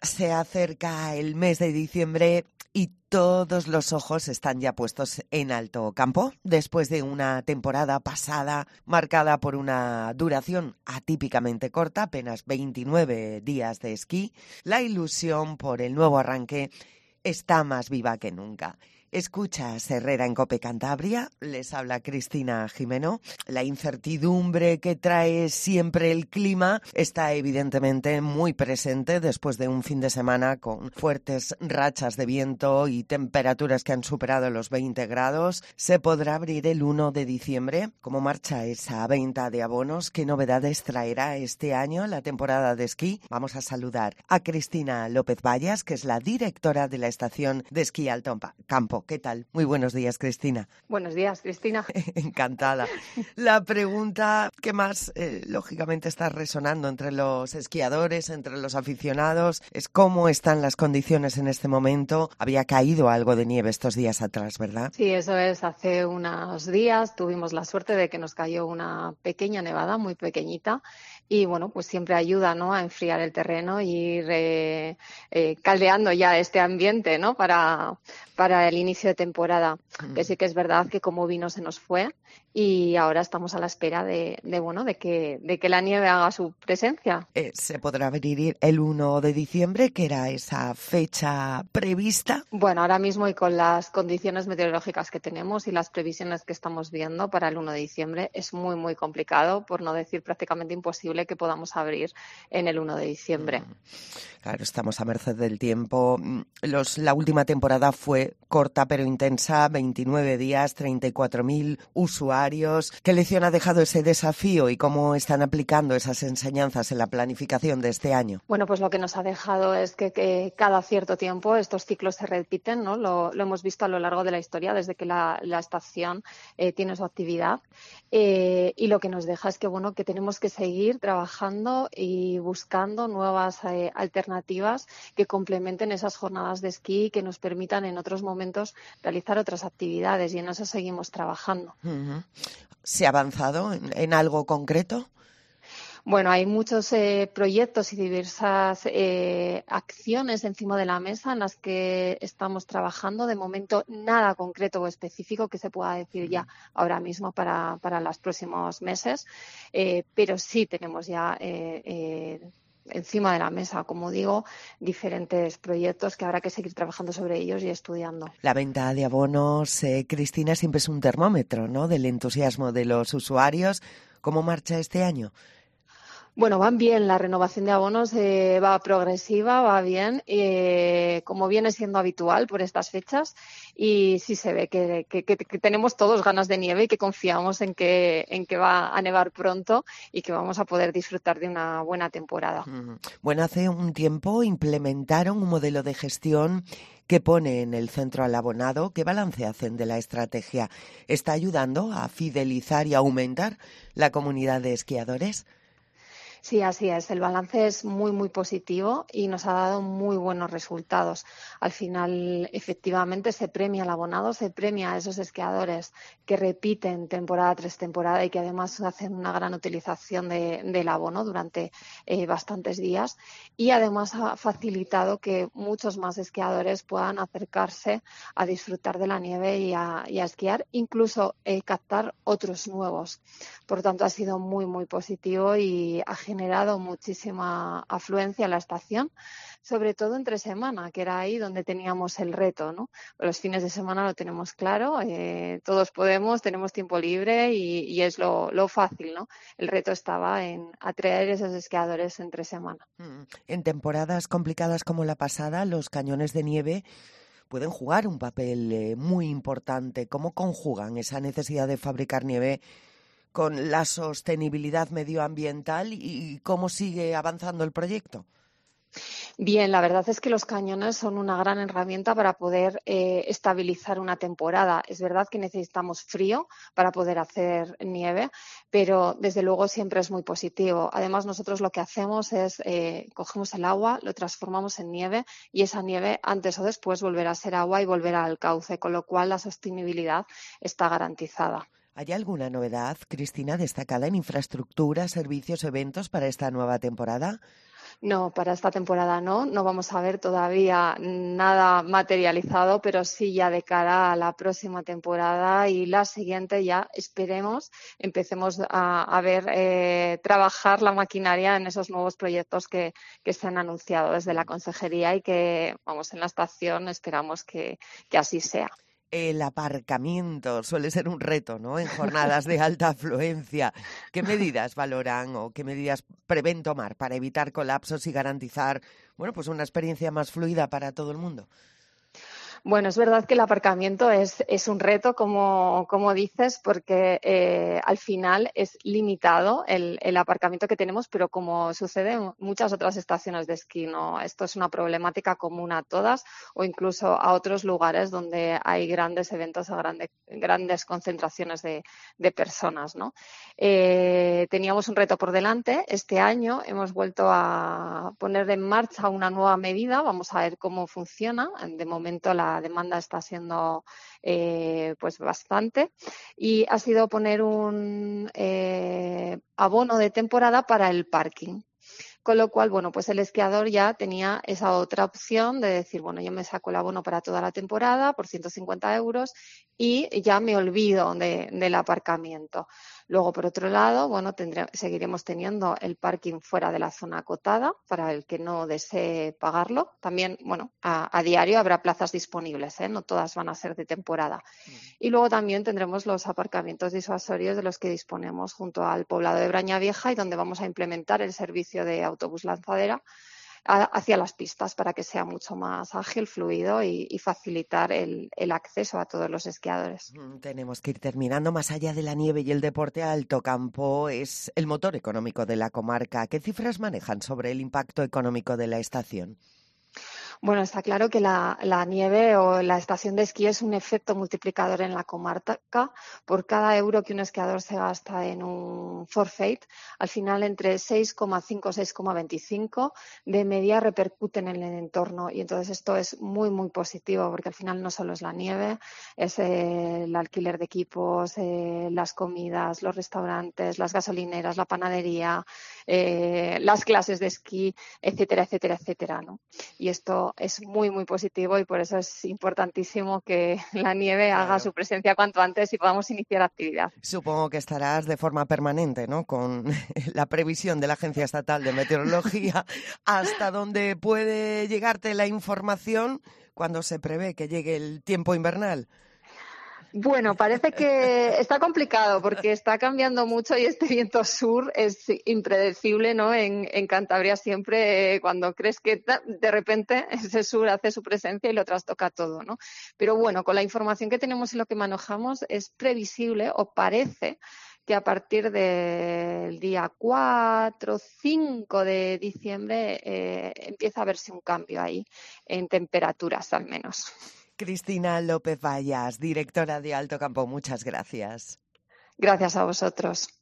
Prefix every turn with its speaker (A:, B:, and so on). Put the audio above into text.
A: Se acerca el mes de diciembre y todos los ojos están ya puestos en Alto Campo. Después de una temporada pasada marcada por una duración atípicamente corta, apenas 29 días de esquí, la ilusión por el nuevo arranque está más viva que nunca. Escuchas Herrera en COPE Cantabria, les habla Cristina Jimeno. La incertidumbre que trae siempre el clima está evidentemente muy presente después de un fin de semana con fuertes rachas de viento y temperaturas que han superado los 20 grados. Se podrá abrir el 1 de diciembre. ¿Cómo marcha esa venta de abonos? ¿Qué novedades traerá este año la temporada de esquí? Vamos a saludar a Cristina López Vallas, que es la directora de la estación de esquí Alto Campo. ¿Qué tal? Muy buenos días, Cristina.
B: Buenos días, Cristina.
A: Encantada. La pregunta que más, lógicamente, está resonando entre los esquiadores, entre los aficionados, es cómo están las condiciones en este momento. Había caído algo de nieve estos días atrás, ¿verdad?
B: Sí, eso es. Hace unos días tuvimos la suerte de que nos cayó una pequeña nevada, muy pequeñita, y bueno, pues siempre ayuda, ¿no?, a enfriar el terreno y ir caldeando ya este ambiente, ¿no?, para el inicio de temporada. Que sí que es verdad que como vino se nos fue y ahora estamos a la espera de que la nieve haga su presencia.
A: ¿Se podrá abrir el 1 de diciembre, que era esa fecha prevista?
B: Bueno, ahora mismo y con las condiciones meteorológicas que tenemos y las previsiones que estamos viendo para el 1 de diciembre, es muy, muy complicado, por no decir prácticamente imposible, que podamos abrir en el 1 de diciembre.
A: Claro, estamos a merced del tiempo. La última temporada fue corta pero intensa, 29 días, 34.000 usuarios. ¿Qué lección ha dejado ese desafío y cómo están aplicando esas enseñanzas en la planificación de este año?
B: Bueno, pues lo que nos ha dejado es que cada cierto tiempo estos ciclos se repiten, ¿no? Lo hemos visto a lo largo de la historia, desde que la estación tiene su actividad. Y lo que nos deja es que, bueno, que tenemos que seguir trabajando y buscando nuevas alternativas que complementen esas jornadas de esquí y que nos permitan en otros momentos realizar otras actividades, y en eso seguimos trabajando.
A: ¿Se ha avanzado en algo concreto?
B: Bueno, hay muchos proyectos y diversas acciones encima de la mesa en las que estamos trabajando. De momento, nada concreto o específico que se pueda decir ya ahora mismo para los próximos meses, pero sí tenemos ya encima de la mesa, como digo, diferentes proyectos que habrá que seguir trabajando sobre ellos y estudiando.
A: La venta de abonos, Cristina, siempre es un termómetro, ¿no?, del entusiasmo de los usuarios. ¿Cómo marcha este año?
B: Bueno, van bien, la renovación de abonos va progresiva, va bien, como viene siendo habitual por estas fechas, y sí se ve que tenemos todos ganas de nieve y que confiamos en que va a nevar pronto y que vamos a poder disfrutar de una buena temporada.
A: Bueno, hace un tiempo implementaron un modelo de gestión que pone en el centro al abonado. ¿Qué balance hacen de la estrategia? ¿Está ayudando a fidelizar y aumentar la comunidad de esquiadores?
B: Sí, así es. El balance es muy, muy positivo y nos ha dado muy buenos resultados. Al final, efectivamente, se premia al abonado, se premia a esos esquiadores que repiten temporada tras temporada y que además hacen una gran utilización del abono durante bastantes días. Y además ha facilitado que muchos más esquiadores puedan acercarse a disfrutar de la nieve y a esquiar, incluso captar otros nuevos. Por tanto, ha sido muy, muy positivo y ha generado muchísima afluencia en la estación, sobre todo entre semana, que era ahí donde teníamos el reto, ¿no? Los fines de semana lo tenemos claro, todos podemos, tenemos tiempo libre y es lo fácil, ¿no? El reto estaba en atraer esos esquiadores entre semana.
A: En temporadas complicadas como la pasada, los cañones de nieve pueden jugar un papel muy importante. ¿Cómo conjugan esa necesidad de fabricar nieve con la sostenibilidad medioambiental y cómo sigue avanzando el proyecto?
B: Bien, la verdad es que los cañones son una gran herramienta para poder estabilizar una temporada. Es verdad que necesitamos frío para poder hacer nieve, pero desde luego siempre es muy positivo. Además, nosotros lo que hacemos es cogemos el agua, lo transformamos en nieve y esa nieve antes o después volverá a ser agua y volverá al cauce, con lo cual la sostenibilidad está garantizada.
A: ¿Hay alguna novedad, Cristina, destacada en infraestructura, servicios, eventos para esta nueva temporada?
B: No, para esta temporada no vamos a ver todavía nada materializado, pero sí ya de cara a la próxima temporada y la siguiente ya esperemos empecemos a ver trabajar la maquinaria en esos nuevos proyectos que se han anunciado desde la consejería y que, vamos, en la estación esperamos que así sea.
A: El aparcamiento suele ser un reto, ¿no? En jornadas de alta afluencia. ¿Qué medidas valoran o qué medidas prevén tomar para evitar colapsos y garantizar, bueno, pues una experiencia más fluida para todo el mundo?
B: Bueno, es verdad que el aparcamiento es un reto, como dices, porque al final es limitado el aparcamiento que tenemos, pero como sucede en muchas otras estaciones de esquí, ¿no? Esto es una problemática común a todas o incluso a otros lugares donde hay grandes eventos o grandes concentraciones de personas, ¿no? Teníamos un reto por delante. Este año hemos vuelto a poner en marcha una nueva medida. Vamos a ver cómo funciona. De momento la demanda está siendo pues bastante y ha sido poner un abono de temporada para el parking. Con lo cual, bueno, pues el esquiador ya tenía esa otra opción de decir, bueno, yo me saco el abono para toda la temporada por 150 euros y ya me olvido del aparcamiento. Luego, por otro lado, bueno, seguiremos teniendo el parking fuera de la zona acotada para el que no desee pagarlo. También, bueno, a diario habrá plazas disponibles, ¿eh? No todas van a ser de temporada. Y luego también tendremos los aparcamientos disuasorios de los que disponemos junto al poblado de Brañavieja y donde vamos a implementar el servicio de autobús lanzadera hacia las pistas para que sea mucho más ágil, fluido y facilitar el acceso a todos los esquiadores.
A: Tenemos que ir terminando. Más allá de la nieve y el deporte, Alto Campo es el motor económico de la comarca. ¿Qué cifras manejan sobre el impacto económico de la estación?
B: Bueno, está claro que la nieve o la estación de esquí es un efecto multiplicador en la comarca. Por cada euro que un esquiador se gasta en un forfait, al final entre 6,5 y 6,25 de media repercuten en el entorno. Y entonces esto es muy, muy positivo porque al final no solo es la nieve, es el alquiler de equipos, las comidas, los restaurantes, las gasolineras, la panadería, las clases de esquí, etcétera, etcétera, etcétera, ¿no? Y esto es muy, muy positivo y por eso es importantísimo que la nieve haga
A: Claro.
B: su presencia cuanto antes y podamos iniciar actividad.
A: Supongo que estarás de forma permanente, ¿no? Con la previsión de la Agencia Estatal de Meteorología, hasta donde puede llegarte la información cuando se prevé que llegue el tiempo invernal.
B: Bueno, parece que está complicado porque está cambiando mucho y este viento sur es impredecible, ¿no? En Cantabria siempre cuando crees que de repente ese sur hace su presencia y lo trastoca todo, ¿no? Pero bueno, con la información que tenemos y lo que manejamos es previsible o parece que a partir del día 4 o 5 de diciembre empieza a verse un cambio ahí en temperaturas al menos.
A: Cristina López Vallas, directora de Alto Campo, muchas gracias.
B: Gracias a vosotros.